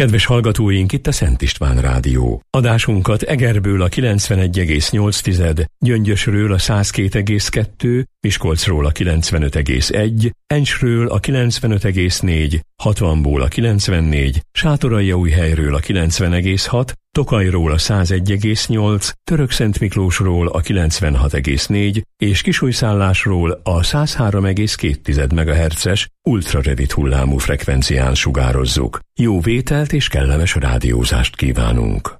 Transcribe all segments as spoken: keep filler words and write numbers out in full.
Kedves hallgatóink, itt a Szent István Rádió. Adásunkat Egerből a kilencvenegy egész nyolc, Gyöngyösről a száz két egész kettő, Miskolcról a kilencvenöt egész egy, Encsről a kilencvenöt egész négy, hatvanból a kilencvennégy, Sátoraljaújhelyről a kilencven egész hat, Tokajról a száz egy egész nyolc, Törökszentmiklósról a kilencvenhat egész négy és Kisújszállásról a száz három egész két megahertzes ultrarövid hullámú frekvencián sugározzuk. Jó vételt és kellemes rádiózást kívánunk!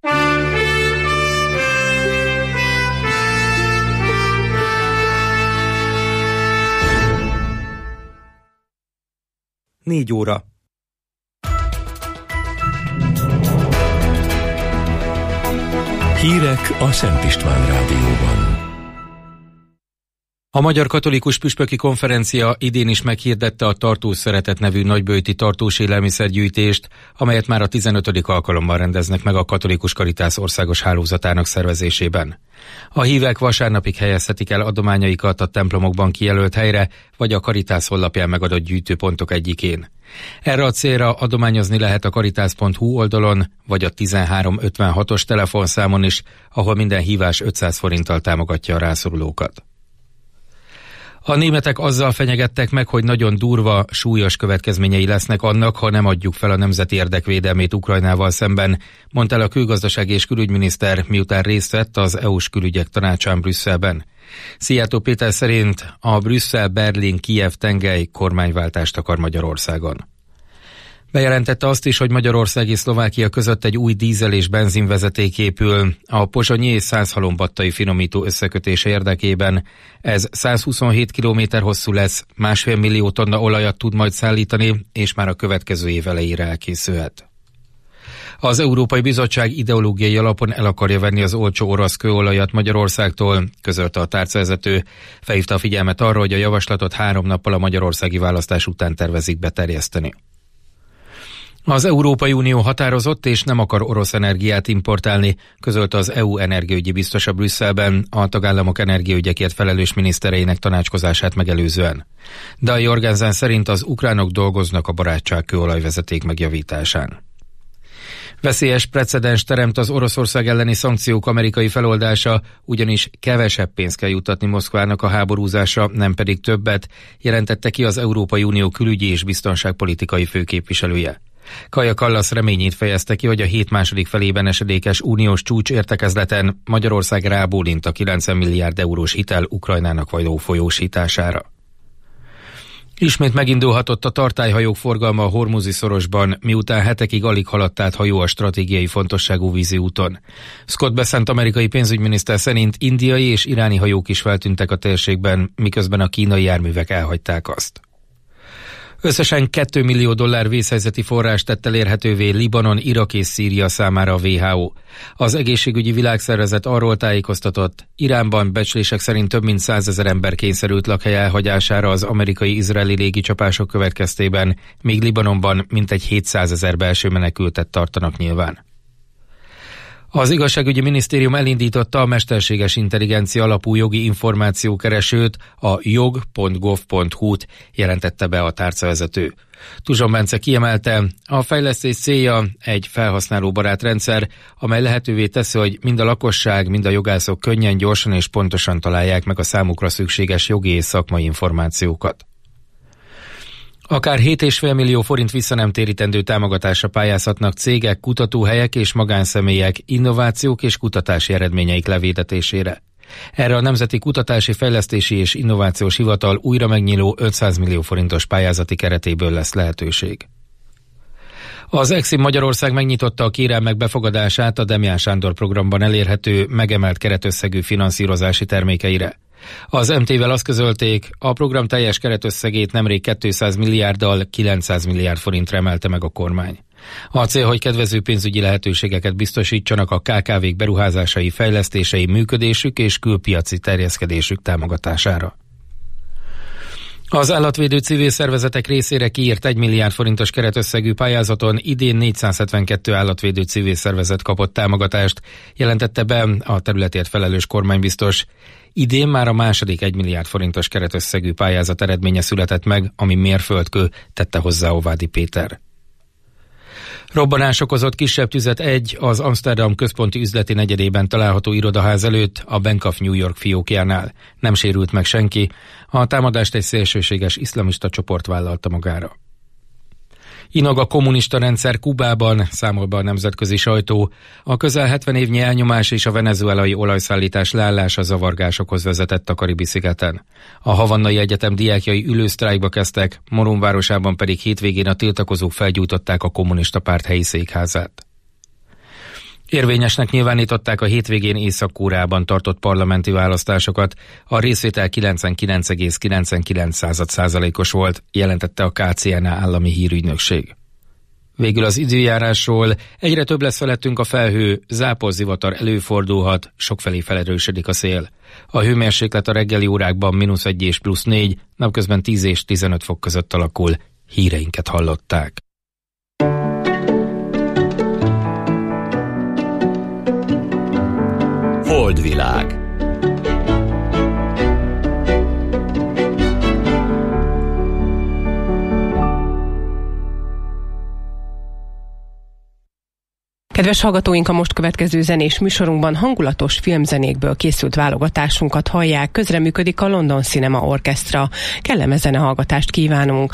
Négy óra. Hírek a Szent István Rádióban. A Magyar Katolikus Püspöki Konferencia idén is meghirdette a Tartós Szeretet nevű nagyböjti tartós élelmiszergyűjtést, amelyet már a tizenötödik alkalommal rendeznek meg a Katolikus Karitász országos hálózatának szervezésében. A hívek vasárnapig helyezhetik el adományaikat a templomokban kijelölt helyre, vagy a Karitász honlapján megadott gyűjtőpontok egyikén. Erre a célra adományozni lehet a karitász pont hu oldalon, vagy a tizenhárom ötvenhatos telefonszámon is, ahol minden hívás ötszáz forinttal támogatja a rászorulókat. A németek azzal fenyegettek meg, hogy nagyon durva, súlyos következményei lesznek annak, ha nem adjuk fel a nemzeti érdekvédelmét Ukrajnával szemben, mondta el a külgazdasági és külügyminiszter, miután részt vett az é u-s külügyek tanácsán Brüsszelben. Szijjártó Péter szerint a Brüsszel-Berlin-Kijev-tengely kormányváltást akar Magyarországon. Bejelentette azt is, hogy Magyarország és Szlovákia között egy új dízel és benzinvezeték épül a pozsonyi és százhalombattai finomító összekötése érdekében. Ez százhuszonhét kilométer hosszú lesz, másfél millió tonna olajat tud majd szállítani, és már a következő év elejére elkészülhet. Az Európai Bizottság ideológiai alapon el akarja venni az olcsó orosz kőolajat Magyarországtól, közölte a tárcavezető. Felhívta a figyelmet arra, hogy a javaslatot három nappal a magyarországi választás után tervezik beterjeszteni. Az Európai Unió határozott és nem akar orosz energiát importálni, közölte az é u energiaügyi biztosa Brüsszelben a tagállamok energiaügyekért felelős minisztereinek tanácskozását megelőzően. Dan Jorgensen szerint az ukránok dolgoznak a barátság kőolajvezeték megjavításán. Veszélyes precedens teremt az Oroszország elleni szankciók amerikai feloldása, ugyanis kevesebb pénzt kell juttatni Moszkvának a háborúzásra, nem pedig többet, jelentette ki az Európai Unió külügyi és biztonságpolitikai főképviselője. Kaja Kallas reményét fejezte ki, hogy a hét második felében esedékes uniós csúcs értekezleten Magyarország rábólint a kilencven milliárd eurós hitel Ukrajnának való folyósítására. Ismét megindulhatott a tartályhajók forgalma a Hormuzi szorosban, miután hetekig alig haladt át hajó a stratégiai fontosságú vízi úton. Scott Bessent amerikai pénzügyminiszter szerint indiai és iráni hajók is feltűntek a térségben, miközben a kínai járművek elhagyták azt. Összesen két millió dollár vészhelyzeti forrást tett elérhetővé Libanon, Irak és Szíria számára a vé há ó. Az egészségügyi világszervezet arról tájékoztatott, Iránban becslések szerint több mint százezer ember kényszerült lakhely elhagyására az amerikai-izraeli légicsapások következtében, míg Libanonban mintegy hétszázezer belső menekültet tartanak nyilván. Az igazságügyi minisztérium elindította a mesterséges intelligencia alapú jogi információkeresőt, a jog pont gov pont hu-t, jelentette be a tárcavezető. Tuzson Bence kiemelte, a fejlesztés célja egy felhasználóbarát rendszer, amely lehetővé teszi, hogy mind a lakosság, mind a jogászok könnyen, gyorsan és pontosan találják meg a számukra szükséges jogi és szakmai információkat. Akár hét egész öt millió forint visszanemtérítendő támogatásra pályázhatnak cégek, kutatóhelyek és magánszemélyek innovációk és kutatási eredményeik levédetésére. Erre a Nemzeti Kutatási Fejlesztési és Innovációs Hivatal újra megnyíló ötszáz millió forintos pályázati keretéből lesz lehetőség. Az Exim Magyarország megnyitotta a kérelmek befogadását a Demján Sándor programban elérhető megemelt keretösszegű finanszírozási termékeire. Az em té-vel azt közölték, a program teljes keretösszegét nemrég kétszáz milliárddal kilencszáz milliárd forintra emelte meg a kormány. A cél, hogy kedvező pénzügyi lehetőségeket biztosítsanak a ká ká vék beruházásai, fejlesztései, működésük és külpiaci terjeszkedésük támogatására. Az állatvédő civil szervezetek részére kiírt egy milliárd forintos keretösszegű pályázaton idén négyszázhetvenkettő állatvédő civil szervezet kapott támogatást, jelentette be a területért felelős kormánybiztos. Idén már a második egy milliárd forintos keretösszegű pályázat eredménye született meg, ami mérföldkő, tette hozzá Óvádi Péter. Robbanás okozott kisebb tüzet egy az Amsterdam központi üzleti negyedében található irodaház előtt a Bank of New York fiókjánál. Nem sérült meg senki, a támadást egy szélsőséges iszlamista csoport vállalta magára. Inog a kommunista rendszer Kubában, számol be a nemzetközi sajtó. A közel hetven évnyi elnyomás és a venezuelai olajszállítás leállása zavargásokhoz vezetett a Karibi-szigeten. A Havannai Egyetem diákjai ülősztrájkba kezdtek, Morón városában pedig hétvégén a tiltakozók felgyújtották a kommunista párt helyi székházát. Érvényesnek nyilvánították a hétvégén Észak-Koreában tartott parlamenti választásokat. A részvétel kilencvenkilenc egész kilencvenkilenc százalékos volt, jelentette a ká cé en á állami hírügynökség. Végül az időjárásról: egyre több lesz felettünk a felhő, záporzivatar előfordulhat, sokfelé felerősödik a szél. A hőmérséklet a reggeli órákban mínusz egy és plusz négy, napközben tíz és tizenöt fok között alakul. Híreinket hallották. Holdvilág. Kedves hallgatóink, a most következő zenés műsorunkban hangulatos filmzenékből készült válogatásunkat hallják, közreműködik a London Cinema Orchestra. Kellemes zenehallgatást kívánunk!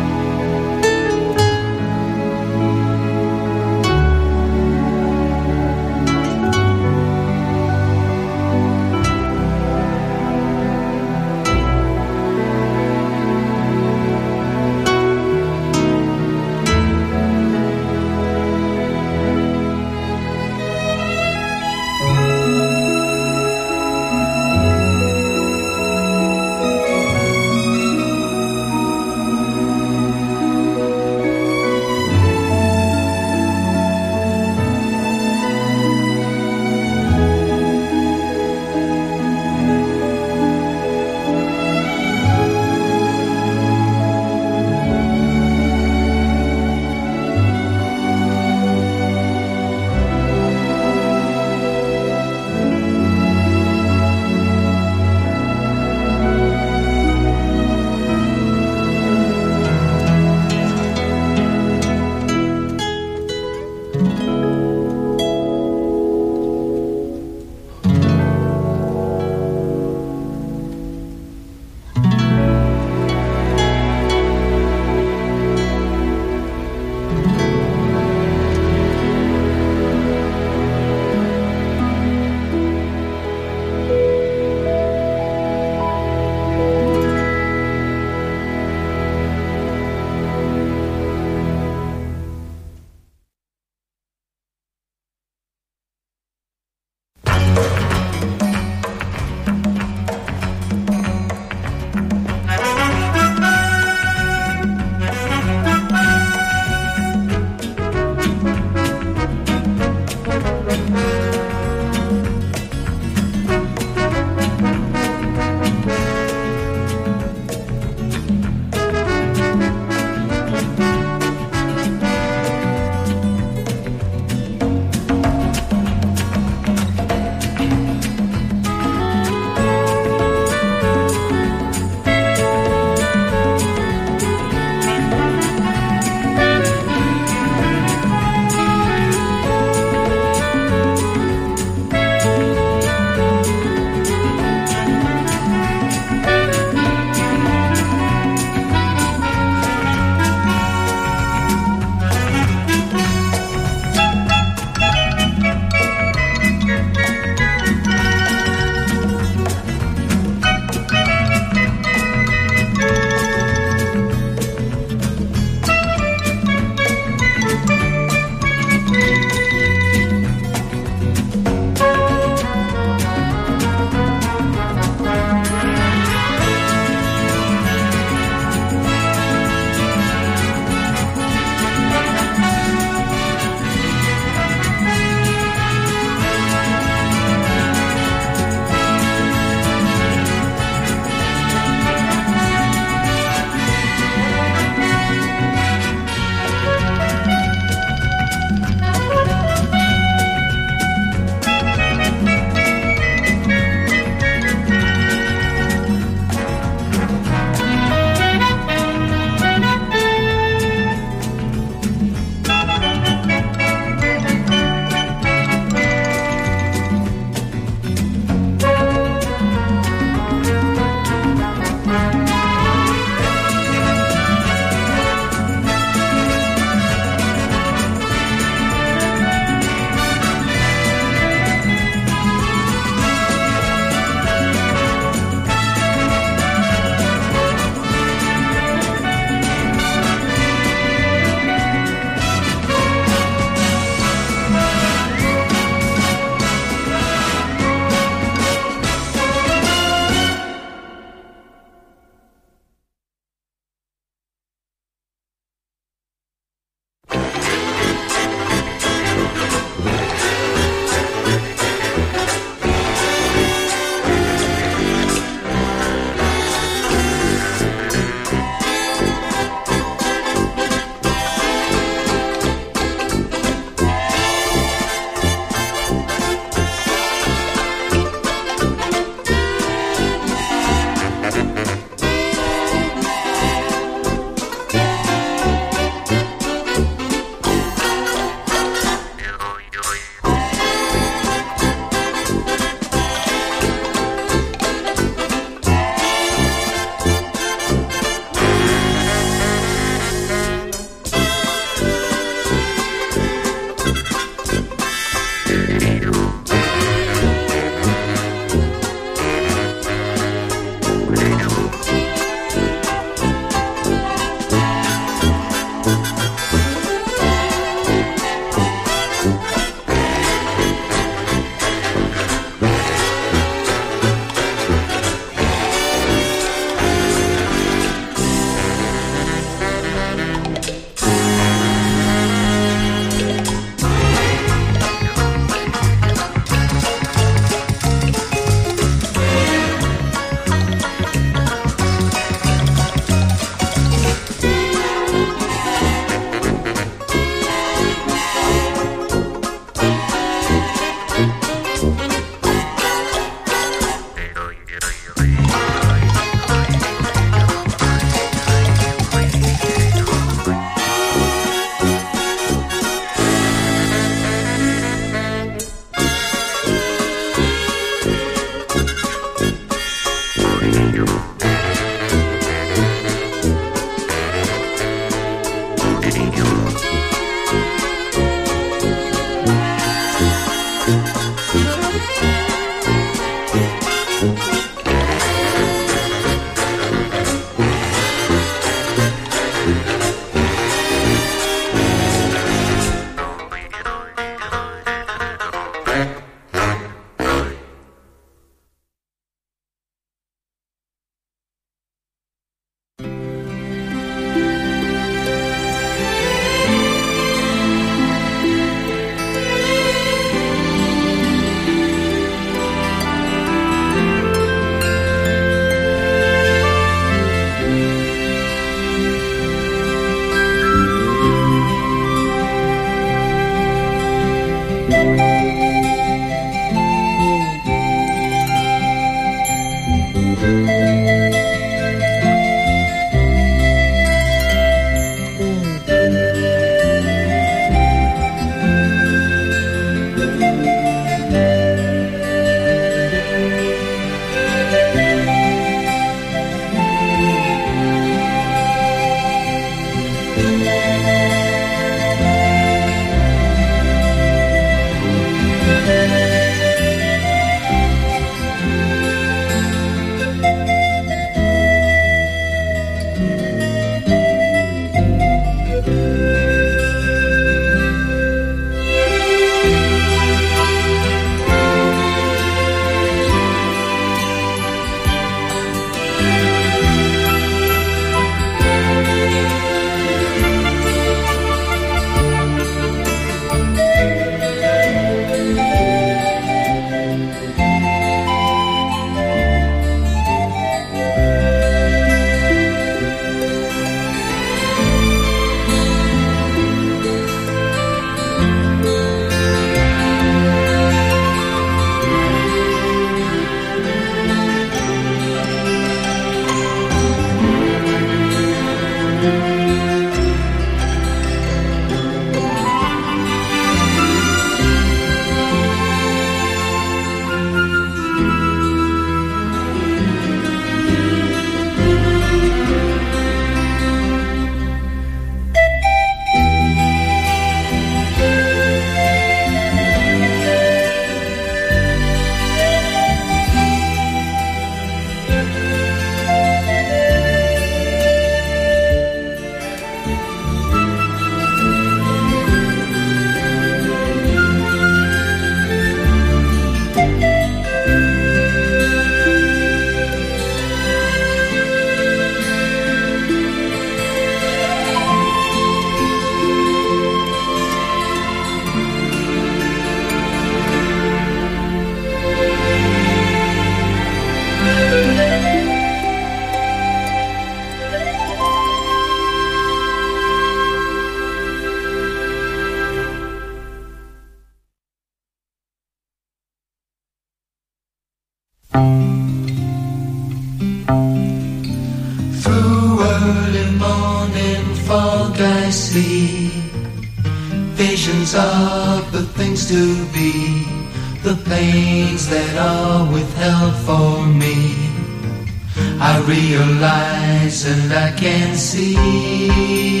Visions of the things to be, the pains that are withheld for me. I realize and I can see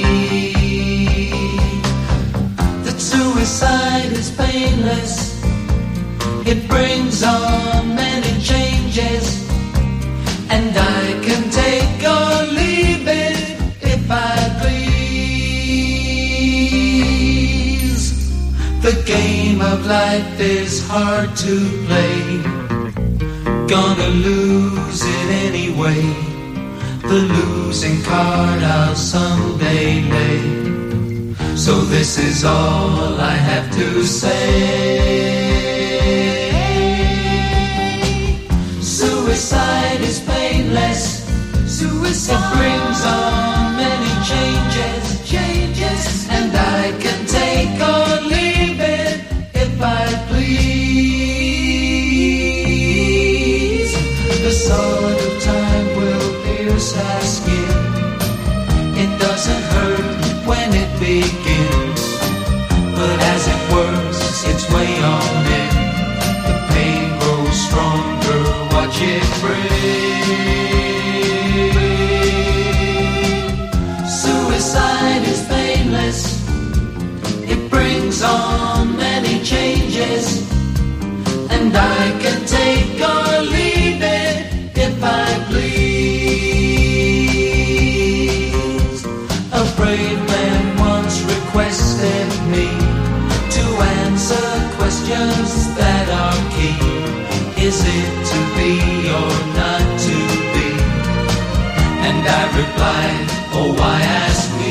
that suicide is painless. It brings on many changes, and I can take or leave it if I please. The game of life is hard to play. Gonna lose it anyway. The losing card I'll someday lay. So this is all I have to say. Suicide is painless. Suicide. It brings on many changes, changes, and I can take or leave it if I please. The sword of time will pierce our skin. It doesn't hurt when it begins, but as it works its way on in, the pain grows stronger. Watch it break. Suicide is painless. It brings on many changes, and I can take or leave it if I please. A brave man once requested me to answer questions that are key. Is it to be or not to be? And I replied, oh, why ask me?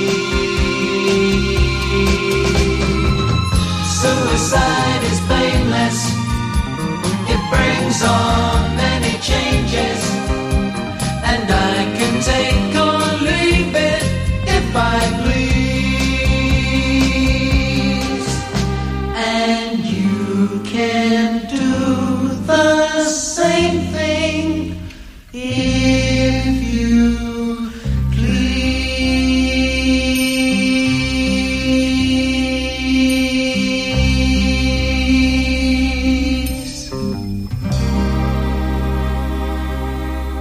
Suicide is painless. It brings on many changes, and I can take or leave it if I please. And you can do the same thing if you please. 'Cause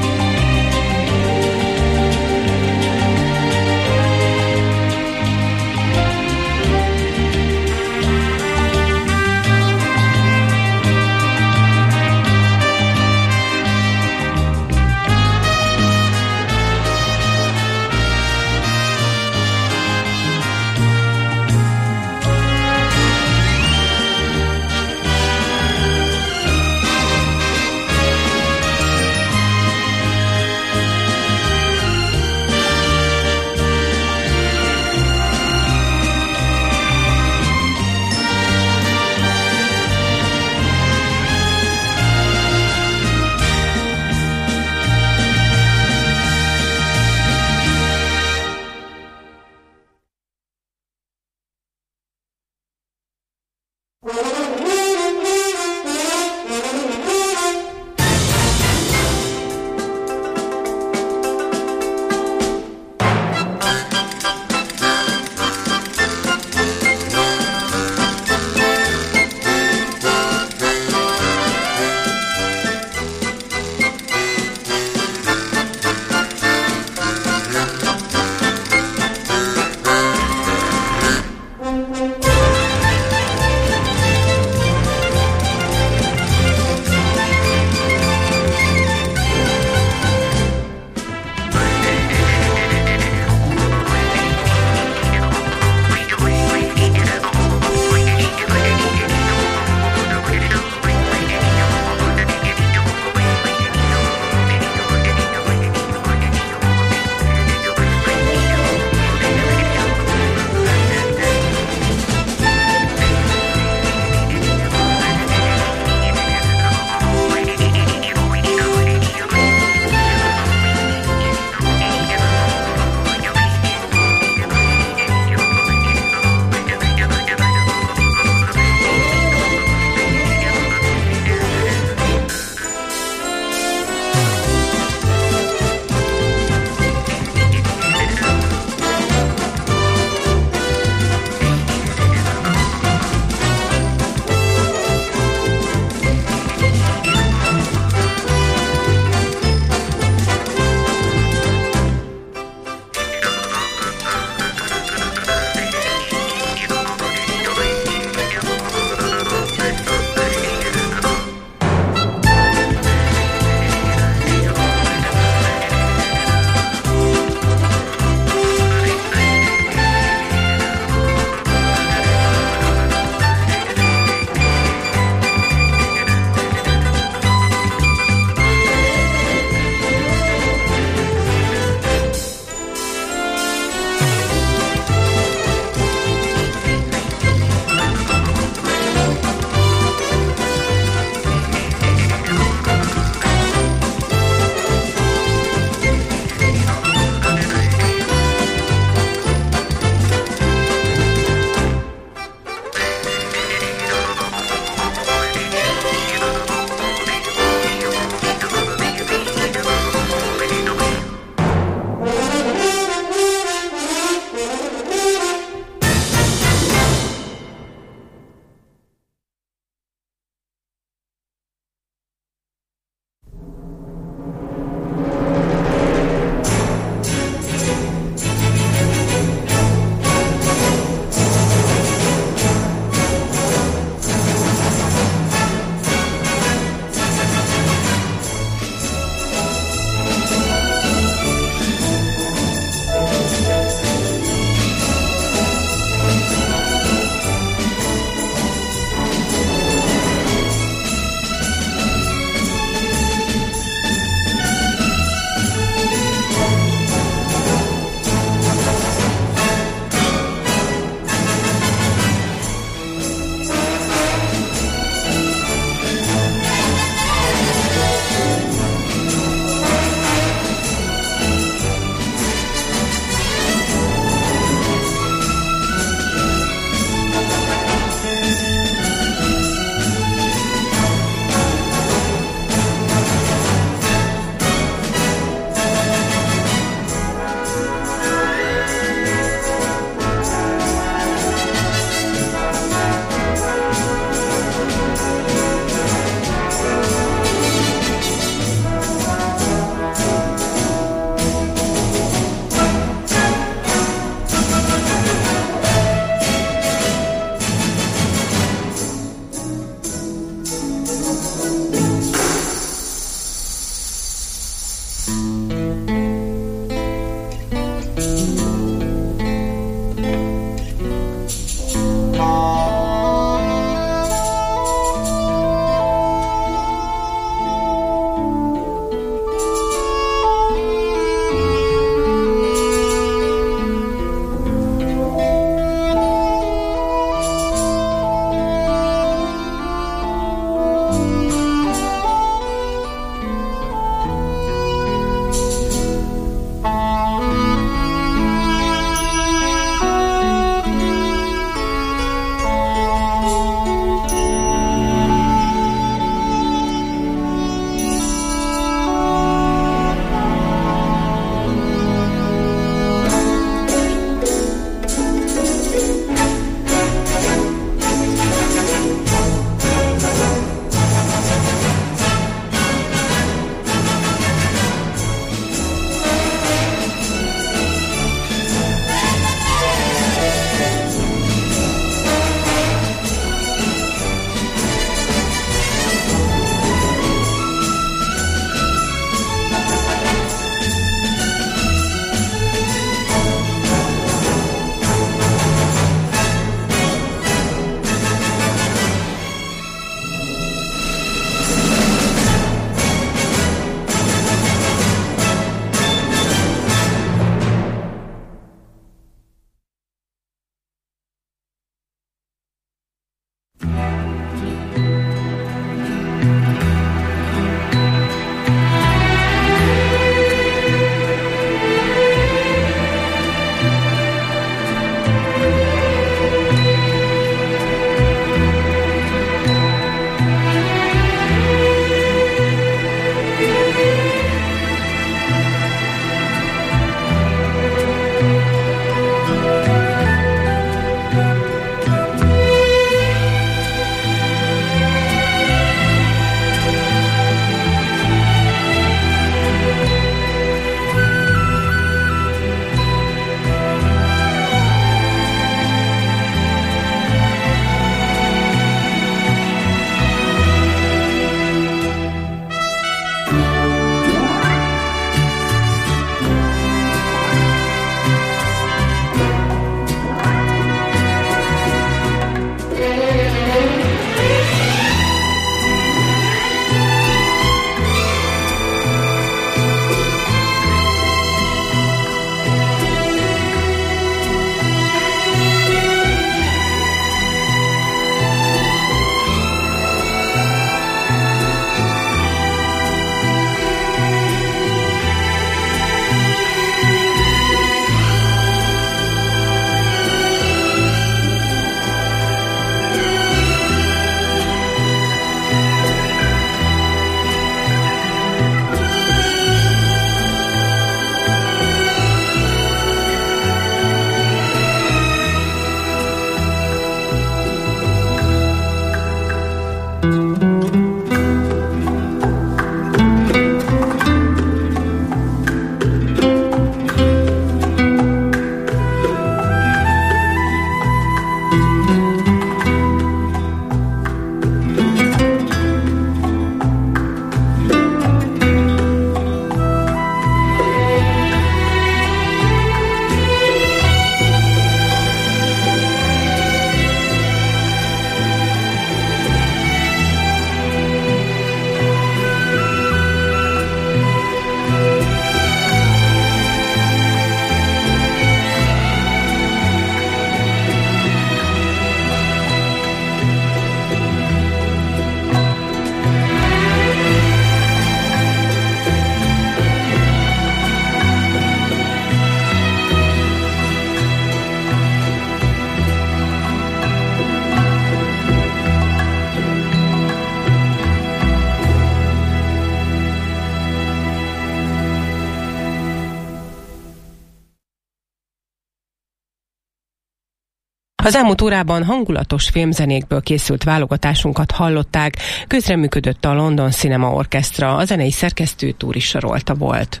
Az elmúlt órában hangulatos filmzenékből készült válogatásunkat hallották, közreműködött a London Cinema Orchestra, a zenei szerkesztő Túri Sarolta volt.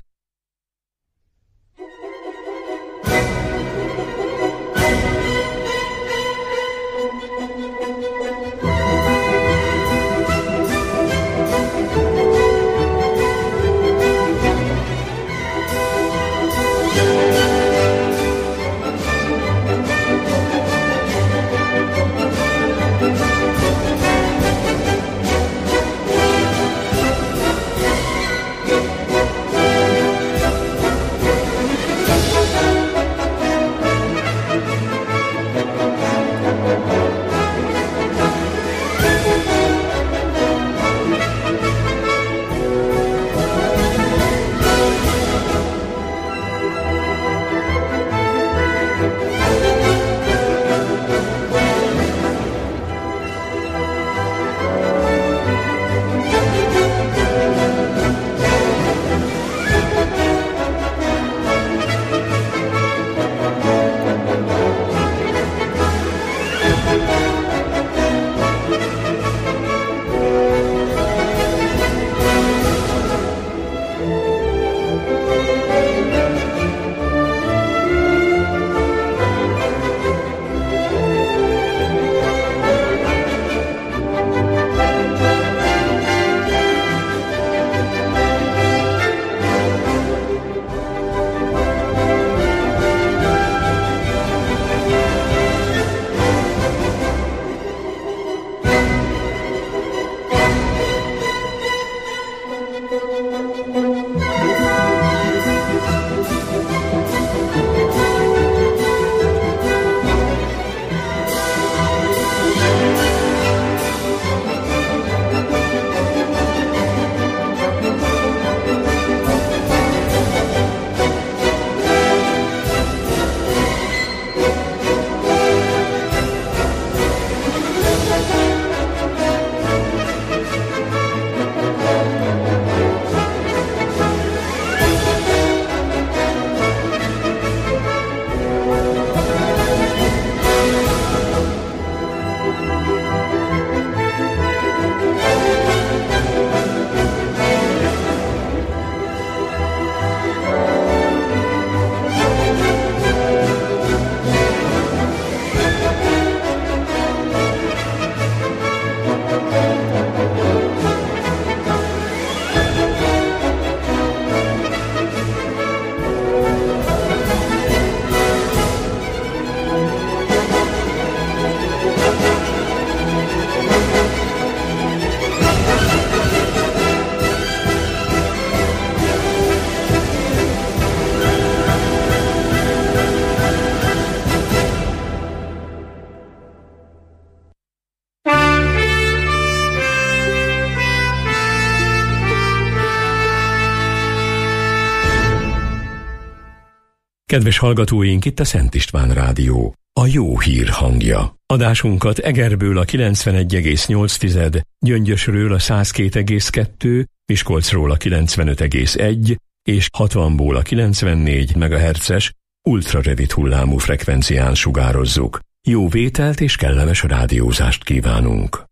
Kedves hallgatóink, itt a Szent István Rádió, a jó hír hangja. Adásunkat Egerből a kilencvenegy egész nyolc, Gyöngyösről a száz két egész kettő, Miskolcról a kilencvenöt egész egy és hatvanból a kilencvennégy megahertzes ultrarövid hullámú frekvencián sugározzuk. Jó vételt és kellemes rádiózást kívánunk!